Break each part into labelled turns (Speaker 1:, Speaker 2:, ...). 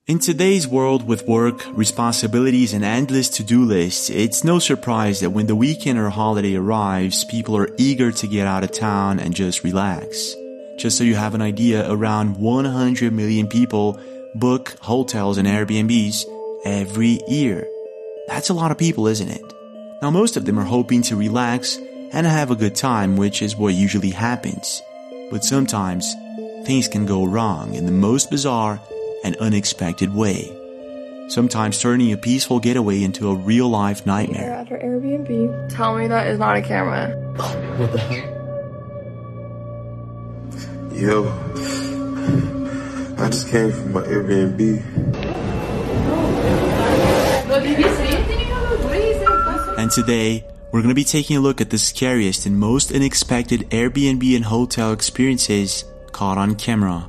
Speaker 1: In today's world with work, responsibilities, and endless to-do lists, it's no surprise that when the weekend or holiday arrives, people are eager to get out of town and just relax. Just so you have an idea, around 100 million people book hotels and Airbnbs every year. That's a lot of people, isn't it? Now, most of them are hoping to relax and have a good time, which is what usually happens. But sometimes, things can go wrong in the most bizarre and unexpected way. Sometimes turning a peaceful getaway into a real-life nightmare.
Speaker 2: We're at our Airbnb. Tell me that is not a camera.
Speaker 3: What the heck?
Speaker 4: Yo, I just came from my Airbnb.
Speaker 1: And today, we're going to be taking a look at the scariest and most unexpected Airbnb and hotel experiences caught on camera.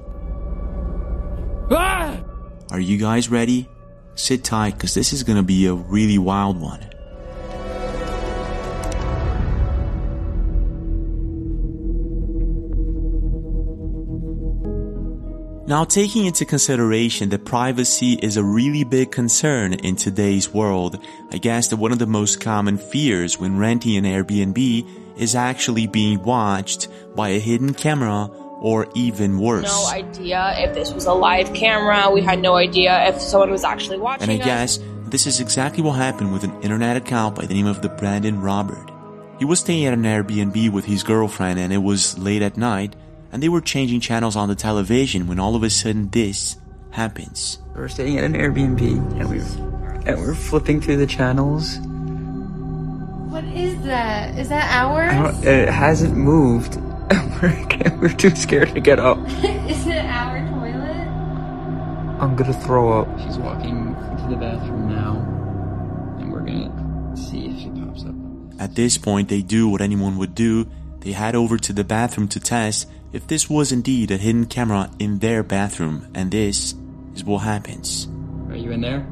Speaker 3: Ah!
Speaker 1: Are you guys ready? Sit tight, because this is going to be a really wild one. Now, taking into consideration that privacy is a really big concern in today's world, I guess that one of the most common fears when renting an Airbnb is actually being watched by a hidden camera, or even worse.
Speaker 5: No idea if this was a live camera. We had no idea if someone was actually watching us.
Speaker 1: And I guess this is exactly what happened with an internet account by the name of Brandon Robert. He was staying at an Airbnb with his girlfriend, and it was late at night, and they were changing channels on the television when all of a sudden this happens.
Speaker 3: We're staying at an Airbnb and we're flipping through the channels.
Speaker 6: What is that? Is that ours?
Speaker 3: It hasn't moved. We're too scared to get up.
Speaker 6: Is it our toilet?
Speaker 3: I'm gonna throw up. She's walking to the bathroom now, and we're gonna see if she pops up.
Speaker 1: At this point, they do what anyone would do. They head over to the bathroom to test if this was indeed a hidden camera in their bathroom, and this is what happens.
Speaker 3: Are you in there?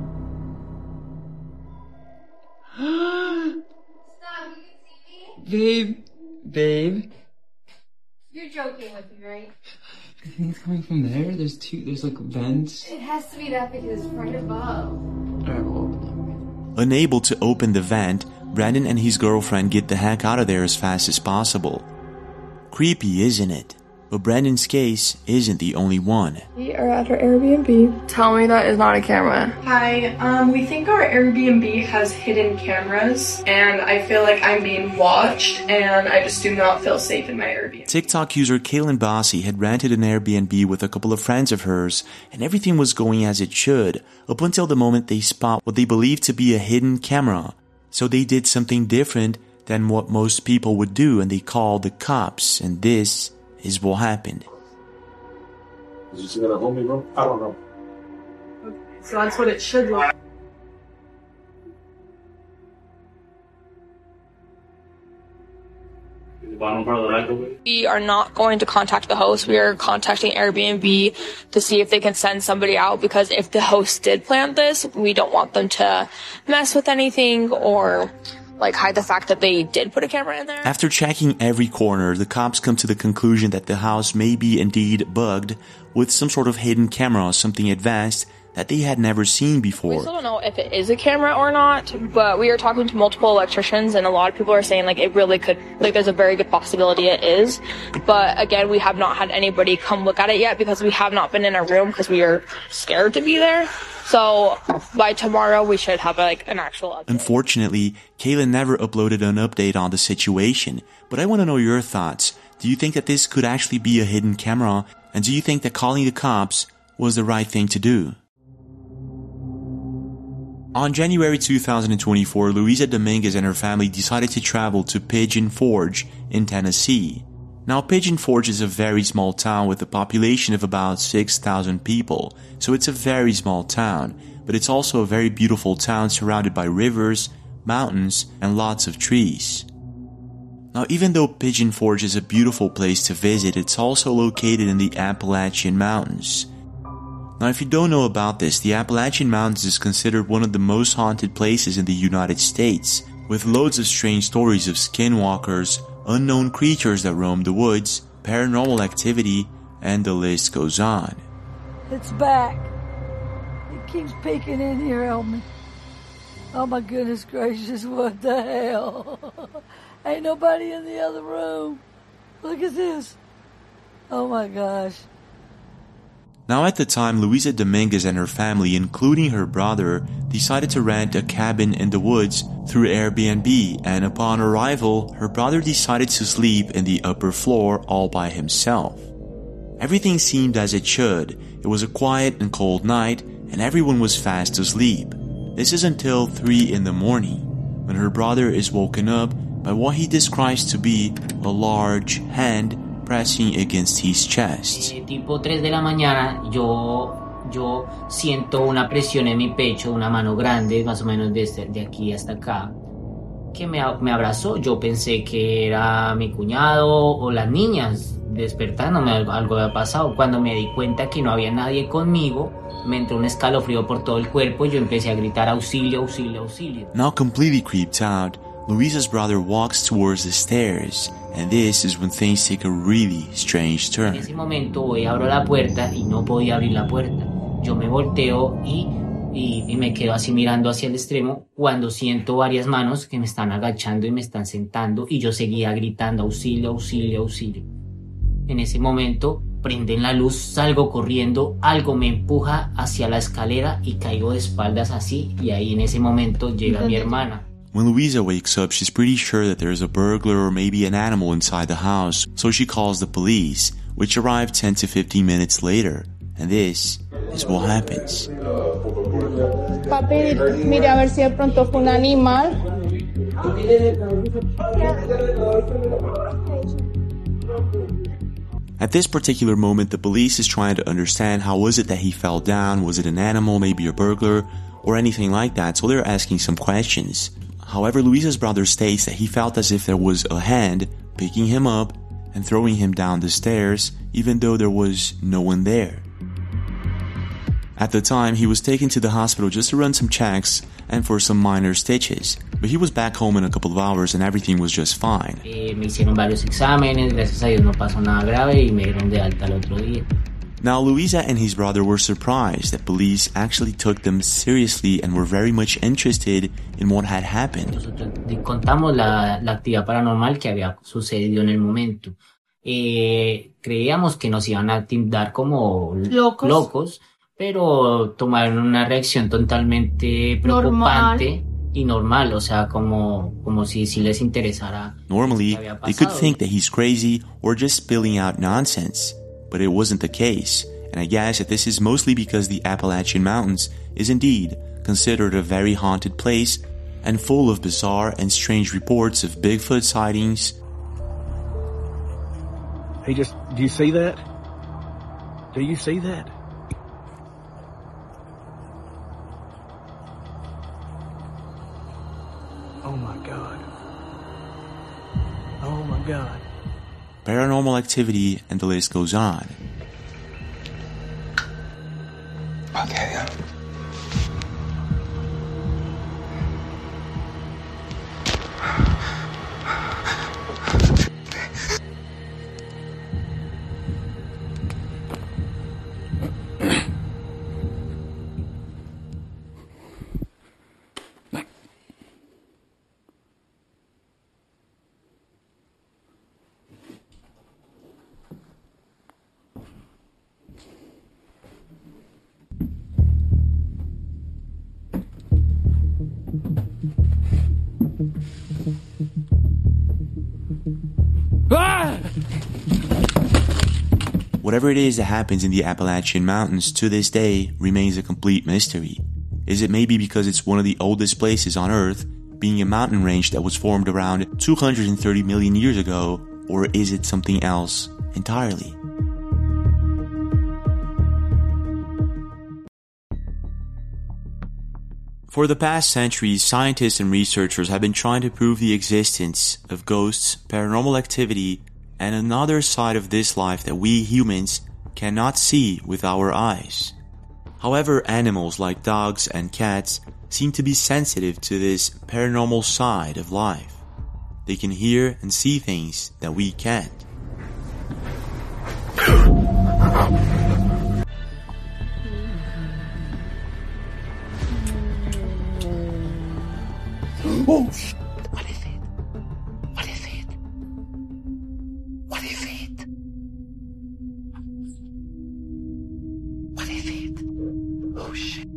Speaker 6: Stop, you can see me?
Speaker 3: Babe.
Speaker 6: You're joking with me, right?
Speaker 3: I think it's coming from there. There's like vents.
Speaker 6: It has to be that because it's right above.
Speaker 3: Alright, we'll open them.
Speaker 1: Unable to open the vent, Brandon and his girlfriend get the heck out of there as fast as possible. Creepy, isn't it? But Brandon's case isn't the only one.
Speaker 2: We are at our Airbnb. Tell me that is not a camera.
Speaker 7: Hi, we think our Airbnb has hidden cameras, and I feel like I'm being watched, and I just do not feel safe in my Airbnb.
Speaker 1: TikTok user Kaylin Bossy had rented an Airbnb with a couple of friends of hers, and everything was going as it should, up until the moment they spot what they believe to be a hidden camera. So they did something different than what most people would do, and they called the cops, and this is what happened.
Speaker 4: Is you still gonna hold me, bro? I don't know.
Speaker 7: Okay, so that's what it should look like.
Speaker 4: The bottom part of the light open?
Speaker 5: We are not going to contact the host. We are contacting Airbnb to see if they can send somebody out, because if the host did plant this, we don't want them to mess with anything or hide the fact that they did put a camera in there.
Speaker 1: After checking every corner, the cops come to the conclusion that the house may be indeed bugged with some sort of hidden camera, something advanced that they had never seen before.
Speaker 5: We still don't know if it is a camera or not, but we are talking to multiple electricians, and a lot of people are saying it really could, there's a very good possibility it is. But again, we have not had anybody come look at it yet because we have not been in our room because we are scared to be there. So by tomorrow, we should have an actual update.
Speaker 1: Unfortunately, Kaylin never uploaded an update on the situation, but I want to know your thoughts. Do you think that this could actually be a hidden camera? And do you think that calling the cops was the right thing to do? On January 2024, Luisa Dominguez and her family decided to travel to Pigeon Forge in Tennessee. Now, Pigeon Forge is a very small town with a population of about 6,000 people, so it's a very small town, but it's also a very beautiful town surrounded by rivers, mountains, and lots of trees. Now, even though Pigeon Forge is a beautiful place to visit, it's also located in the Appalachian Mountains. Now, if you don't know about this, the Appalachian Mountains is considered one of the most haunted places in the United States, with loads of strange stories of skinwalkers, unknown creatures that roam the woods, paranormal activity, and the list goes on.
Speaker 8: It's back. It keeps peeking in here on me. Oh my goodness gracious, what the hell? Ain't nobody in the other room. Look at this. Oh my gosh.
Speaker 1: Now at the time, Luisa Dominguez and her family, including her brother, decided to rent a cabin in the woods through Airbnb, and upon arrival, her brother decided to sleep in the upper floor all by himself. Everything seemed as it should. It was a quiet and cold night, and everyone was fast asleep. This is until 3 in the morning, when her brother is woken up by what he describes to be a large hand pressing against his chest.
Speaker 9: Tipo 3 de la mañana, yo siento una presión en mi pecho, una mano grande, más o menos de aquí hasta acá, que me abrazó. Yo pensé que era mi cuñado o las niñas despertándome, algo había pasado. Cuando me di cuenta que no había nadie conmigo, me entró un escalofrío por todo el cuerpo y yo empecé a gritar auxilio, auxilio, auxilio.
Speaker 1: Now completely creeped out, Luisa's brother walks towards the stairs, and this is when things take a really strange turn.
Speaker 9: En ese momento voy, abro la puerta y no podía abrir la puerta. Yo me volteo y me quedo así mirando hacia el extremo cuando siento varias manos que me están agachando y me están sentando y yo seguía gritando auxilio, auxilio, auxilio. En ese momento prenden la luz, salgo corriendo, algo me empuja hacia la escalera y caigo de espaldas así, y ahí en ese momento llega mi hermana.
Speaker 1: When Luisa wakes up, she's pretty sure that there's a burglar or maybe an animal inside the house, so she calls the police, which arrive 10 to 15 minutes later. And this is what happens.
Speaker 10: Papi, mire a ver si de pronto fue un animal.
Speaker 1: At this particular moment, the police is trying to understand how was it that he fell down, was it an animal, maybe a burglar, or anything like that, so they're asking some questions. However, Luisa's brother states that he felt as if there was a hand picking him up and throwing him down the stairs, even though there was no one there. At the time, he was taken to the hospital just to run some checks and for some minor stitches, but he was back home in a couple of hours and everything was just fine.
Speaker 9: Me hicieron varios exámenes, gracias a Dios no pasó nada grave y me dieron de alta el otro día.
Speaker 1: Now, Luisa and his brother were surprised that police actually took them seriously and were very much interested in what had happened.
Speaker 9: Nosotros contamos la actividad paranormal que había sucedido en el momento. Creíamos que nos iban a tildar como locos, pero tomaron una reacción totalmente preocupante y normal, o sea, como si les interesara.
Speaker 1: Normally, they could think that he's crazy or just spilling out nonsense. But it wasn't the case, and I guess that this is mostly because the Appalachian Mountains is indeed considered a very haunted place and full of bizarre and strange reports of Bigfoot sightings.
Speaker 11: Hey, do you see that? Do you see that? Oh my God. Oh my God.
Speaker 1: Paranormal activity, and the list goes on.
Speaker 4: Okay.
Speaker 1: Whatever it is that happens in the Appalachian Mountains to this day remains a complete mystery. Is it maybe because it's one of the oldest places on Earth, being a mountain range that was formed around 230 million years ago, or is it something else entirely? For the past centuries, scientists and researchers have been trying to prove the existence of ghosts, paranormal activity, and another side of this life that we humans cannot see with our eyes. However, animals like dogs and cats seem to be sensitive to this paranormal side of life. They can hear and see things that we can't. Oh, shit. What is it? What is it? What is it? What is it? Oh, shit.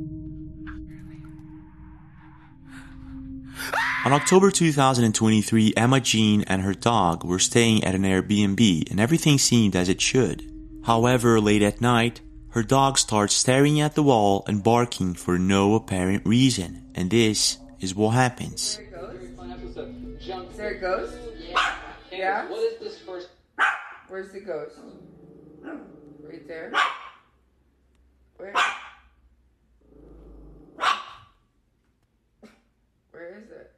Speaker 1: On October 2023, Emma Jean and her dog were staying at an Airbnb and everything seemed as it should. However, late at night, her dog starts staring at the wall and barking for no apparent reason. And this is what happens.
Speaker 12: Is there a ghost? Yeah?
Speaker 3: What is this first?
Speaker 12: Where's the ghost? Right there? Where? Where is it?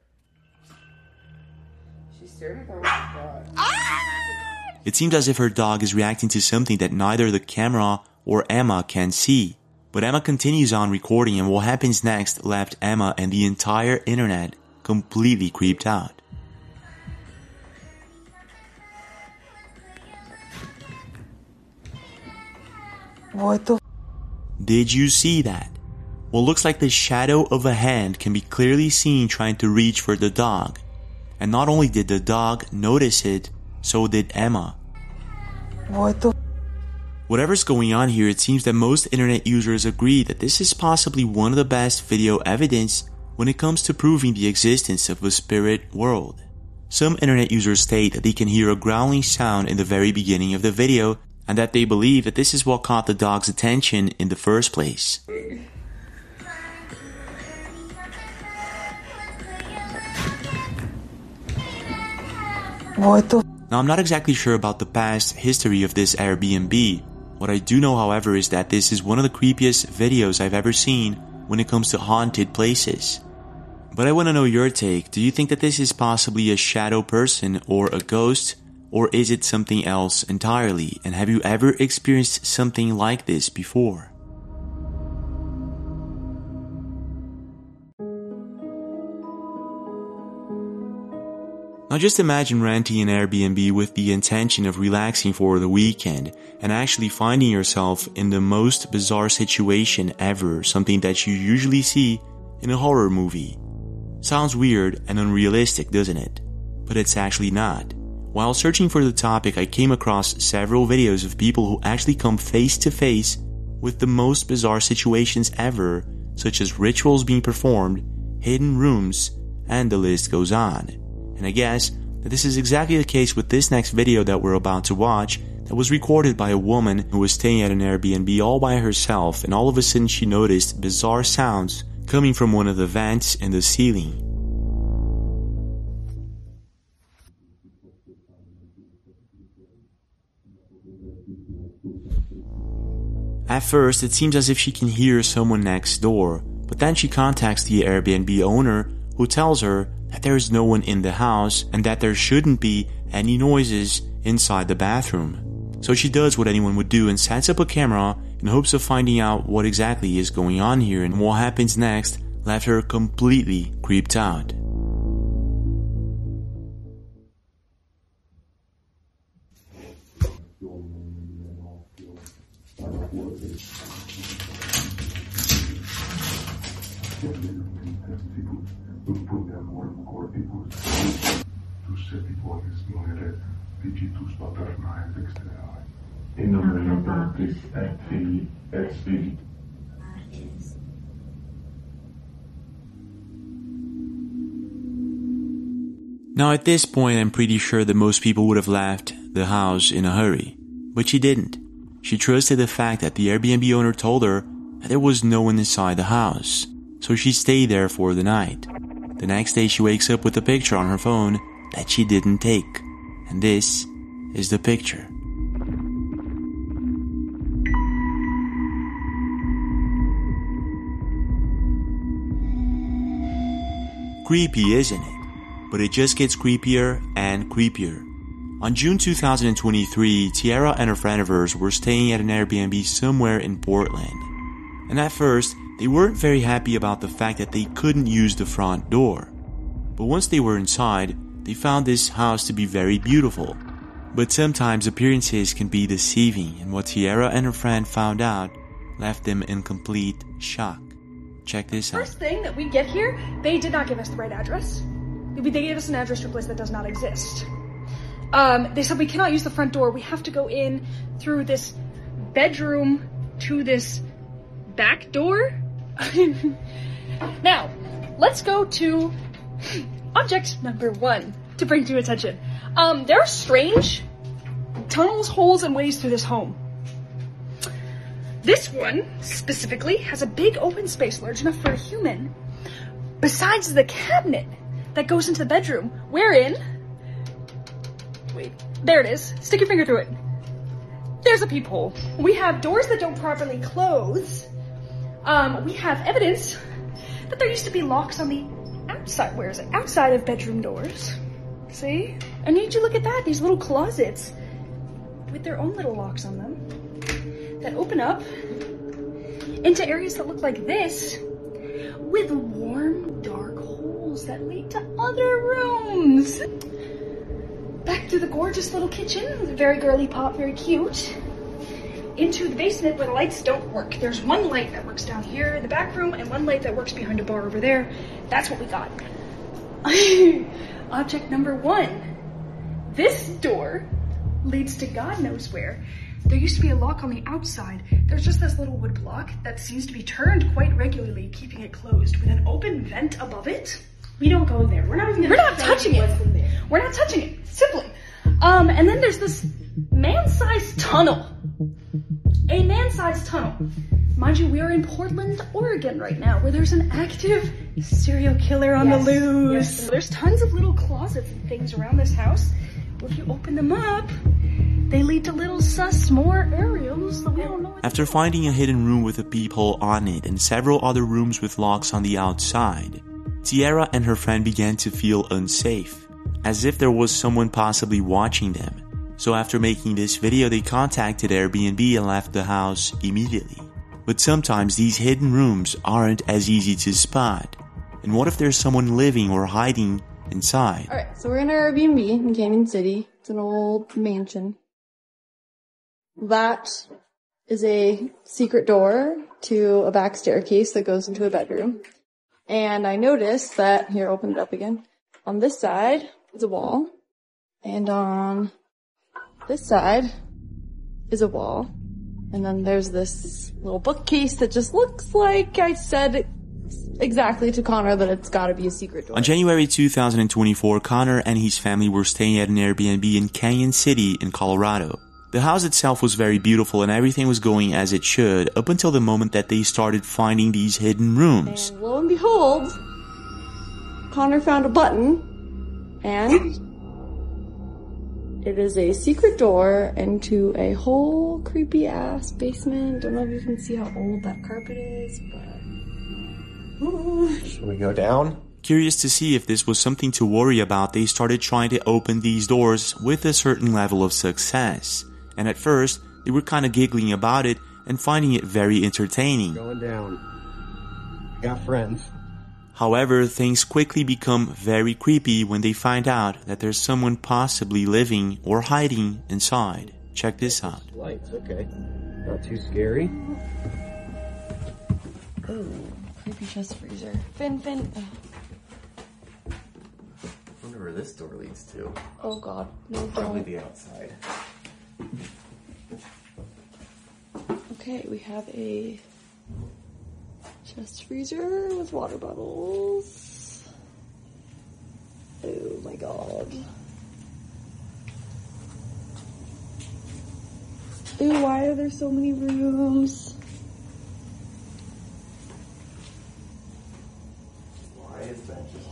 Speaker 12: She's staring at the wall.
Speaker 1: It seems as if her dog is reacting to something that neither the camera or Emma can see. But Emma continues on recording, and what happens next left Emma and the entire internet completely creeped out.
Speaker 12: What the?
Speaker 1: Did you see that? What looks like the shadow of a hand can be clearly seen trying to reach for the dog. And not only did the dog notice it, so did Emma.
Speaker 12: What the?
Speaker 1: Whatever's going on here, it seems that most internet users agree that this is possibly one of the best video evidence when it comes to proving the existence of a spirit world. Some internet users state that they can hear a growling sound in the very beginning of the video, and that they believe that this is what caught the dog's attention in the first place.
Speaker 12: What the?
Speaker 1: Now, I'm not exactly sure about the past history of this Airbnb. What I do know, however, is that this is one of the creepiest videos I've ever seen when it comes to haunted places. But I want to know your take. Do you think that this is possibly a shadow person or a ghost? Or is it something else entirely? And have you ever experienced something like this before? Now just imagine renting an Airbnb with the intention of relaxing for the weekend and actually finding yourself in the most bizarre situation ever, something that you usually see in a horror movie. Sounds weird and unrealistic, doesn't it? But it's actually not. While searching for the topic, I came across several videos of people who actually come face to face with the most bizarre situations ever, such as rituals being performed, hidden rooms, and the list goes on. And I guess that this is exactly the case with this next video that we're about to watch, that was recorded by a woman who was staying at an Airbnb all by herself, and all of a sudden she noticed bizarre sounds coming from one of the vents in the ceiling. At first, it seems as if she can hear someone next door, but then she contacts the Airbnb owner, who tells her that there is no one in the house and that there shouldn't be any noises inside the bathroom. So she does what anyone would do and sets up a camera in hopes of finding out what exactly is going on here, and what happens next left her completely creeped out. Now at this point, I'm pretty sure that most people would have left the house in a hurry, but she didn't. She trusted the fact that the Airbnb owner told her that there was no one inside the house, so she stayed there for the night. The next day she wakes up with a picture on her phone that she didn't take, and this is the picture. Creepy, isn't it? But it just gets creepier and creepier. On June 2023, Tiara and a friend of hers were staying at an Airbnb somewhere in Portland. And at first, they weren't very happy about the fact that they couldn't use the front door. But once they were inside, they found this house to be very beautiful. But sometimes appearances can be deceiving, and what Tiara and her friend found out left them in complete shock. Check this out.
Speaker 13: First thing that we get here, they did not give us the right address. They gave us an address to a place that does not exist. They said we cannot use the front door. We have to go in through this bedroom to this back door. Now, let's go to object number 1 to bring to your attention. There are strange tunnels, holes, and ways through this home. This one, specifically, has a big open space large enough for a human, besides the cabinet that goes into the bedroom, wherein... Wait, there it is. Stick your finger through it. There's a peephole. We have doors that don't properly close. We have evidence that there used to be locks on the outside. Where is it? Outside of bedroom doors. See? And you need to look at that. These little closets with their own little locks on them that open up into areas that look like this with warm, dark holes that lead to other rooms. Back to the gorgeous little kitchen with a very girly pop, very cute. Into the basement where the lights don't work. There's one light that works down here in the back room and one light that works behind a bar over there. That's what we got. Object number 1. This door leads to God knows where. There used to be a lock on the outside. There's just this little wood block that seems to be turned quite regularly, keeping it closed with an open vent above it. We don't go there. We're not touching it. We're not touching it. Simply. And then there's this man-sized tunnel. A man-sized tunnel. Mind you, we are in Portland, Oregon right now, where there's an active serial killer on the loose. Yes. There's tons of little closets and things around this house. If you open them up, they lead to little sus more areas that we don't know.
Speaker 1: After finding a hidden room with a peephole on it and several other rooms with locks on the outside, Tiara and her friend began to feel unsafe, as if there was someone possibly watching them. So after making this video, they contacted Airbnb and left the house immediately. But sometimes these hidden rooms aren't as easy to spot. And what if there's someone living or hiding inside?
Speaker 2: Alright, so we're in our Airbnb in Canyon City. It's an old mansion. That is a secret door to a back staircase that goes into a bedroom. And I noticed that, here, open it up again. On this side is a wall. And on this side is a wall. And then there's this little bookcase that just looks like I said exactly to Connor that it's gotta be a secret door.
Speaker 1: On January 2024, Connor and his family were staying at an Airbnb in Canyon City in Colorado. The house itself was very beautiful and everything was going as it should up until the moment that they started finding these hidden rooms.
Speaker 2: And lo and behold, Connor found a button and it is a secret door into a whole creepy ass basement. Don't know if you can see how old that carpet is, but...
Speaker 14: Should we go down?
Speaker 1: Curious to see if this was something to worry about, they started trying to open these doors with a certain level of success. And at first, they were kind of giggling about it and finding it very entertaining.
Speaker 14: Going down. Got friends.
Speaker 1: However, things quickly become very creepy when they find out that there's someone possibly living or hiding inside. Check this out.
Speaker 14: Lights, okay. Not too scary.
Speaker 2: Oh, creepy chest freezer. Finn. Oh.
Speaker 14: I wonder where this door leads to.
Speaker 2: Oh god. No,
Speaker 14: probably the outside.
Speaker 2: Okay, we have a chest freezer with water bottles. Oh my god. Ooh, why are there so many rooms?
Speaker 14: Why is that just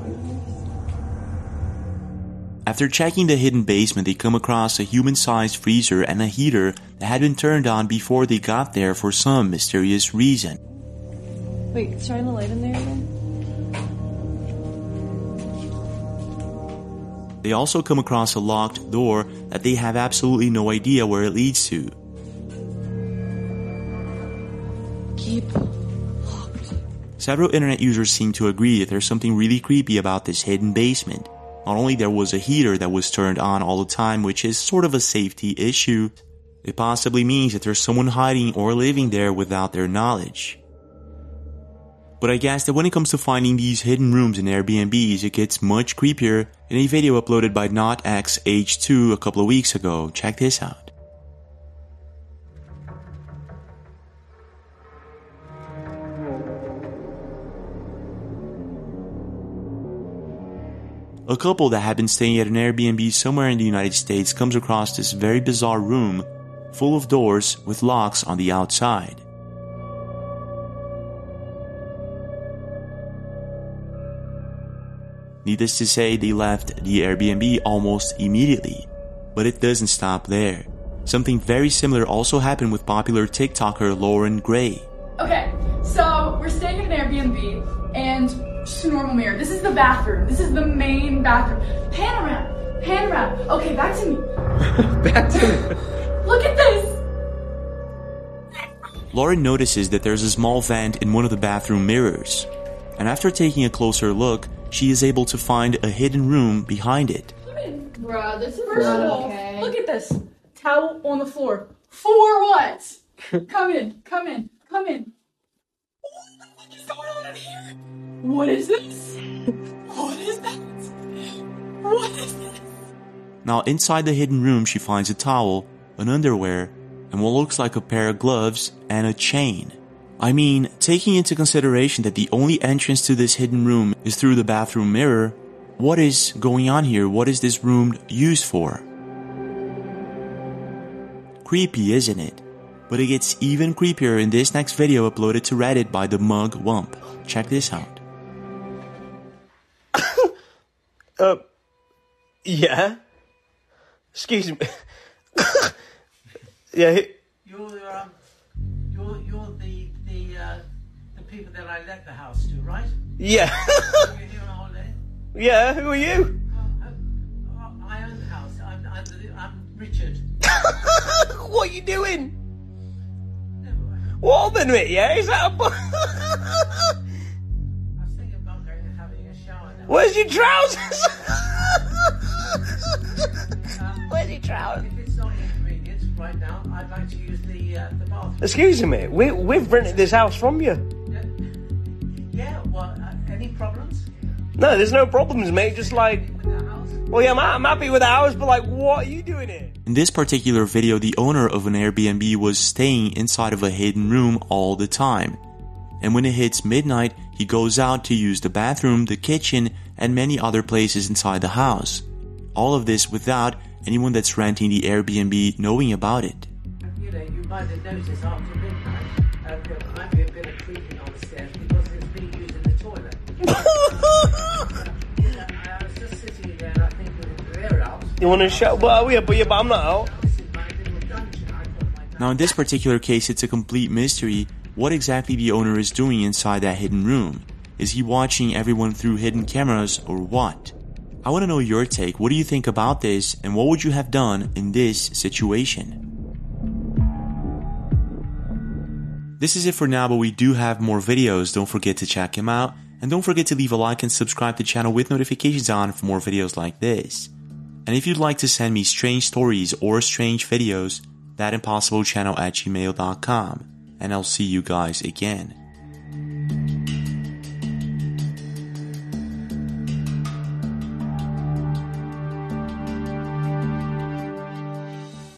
Speaker 1: After checking the hidden basement, they come across a human-sized freezer and a heater that had been turned on before they got there for some mysterious reason.
Speaker 2: Wait, shine the light in there again?
Speaker 1: They also come across a locked door that they have absolutely no idea where it leads to.
Speaker 2: Keep locked.
Speaker 1: Several internet users seem to agree that there's something really creepy about this hidden basement. Not only there was a heater that was turned on all the time, which is sort of a safety issue, it possibly means that there's someone hiding or living there without their knowledge. But I guess that when it comes to finding these hidden rooms in Airbnbs, it gets much creepier in a video uploaded by NotXH2 a couple of weeks ago. Check this out. A couple that had been staying at an Airbnb somewhere in the United States comes across this very bizarre room full of doors with locks on the outside. Needless to say, they left the Airbnb almost immediately. But it doesn't stop there. Something very similar also happened with popular TikToker Lauren Gray.
Speaker 13: Okay, so we're staying at an Airbnb, and just a normal mirror. This is the bathroom. This is the main bathroom. Pan around. Pan around. Okay, back to me.
Speaker 15: Back to me.
Speaker 13: Look at this.
Speaker 1: Lauren notices that there's a small vent in one of the bathroom mirrors. And after taking a closer look, she is able to find a hidden room behind it.
Speaker 13: Come in.
Speaker 2: Bruh, this is
Speaker 13: First of
Speaker 2: not
Speaker 13: all,
Speaker 2: okay.
Speaker 13: look at this. Towel on the floor. For what? Come in. Come in. Come in. What the fuck is going on in here? What is this? What is that? What is this?
Speaker 1: Now inside the hidden room she finds a towel, an underwear, and what looks like a pair of gloves and a chain. I mean, taking into consideration that the only entrance to this hidden room is through the bathroom mirror, what is going on here? What is this room used for? Creepy, isn't it? But it gets even creepier in this next video uploaded to Reddit by the Mug Wump. Check this out.
Speaker 15: Yeah? Excuse me. Yeah.
Speaker 16: You're the people that I let the house to, right?
Speaker 15: Yeah.
Speaker 16: You're here on holiday?
Speaker 15: Yeah, who are you?
Speaker 16: I own the house. I'm Richard.
Speaker 15: What are you doing? What open it, yeah? Is that a
Speaker 16: I was thinking about going and having a shower now.
Speaker 15: Where's your trousers? Where's your trousers?
Speaker 16: If it's not inconvenient right now, I'd like to use the bathroom.
Speaker 15: Excuse me, we've rented this house from you.
Speaker 16: Yeah, well, any problems?
Speaker 15: No, there's no problems, mate. Just like, well, yeah, I'm happy with the house, but like, what are you doing here?
Speaker 1: In this particular video, the owner of an Airbnb was staying inside of a hidden room all the time. And when it hits midnight, he goes out to use the bathroom, the kitchen, and many other places inside the house. All of this without anyone that's renting the Airbnb knowing about it.
Speaker 16: You know, you might have noticed after midnight, there might be a bit of creaking on the stairs because it's being used in the toilet. I was just sitting there and I think with the air out.
Speaker 15: You want to show? Well, yeah, but I'm not out.
Speaker 1: Now in this particular case, it's a complete mystery what exactly the owner is doing inside that hidden room. Is he watching everyone through hidden cameras or what? I want to know your take. What do you think about this and what would you have done in this situation? This is it for now, but we do have more videos. Don't forget to check them out. And don't forget to leave a like and subscribe to the channel with notifications on for more videos like this. And if you'd like to send me strange stories or strange videos, thatimpossiblechannel@gmail.com. And I'll see you guys again.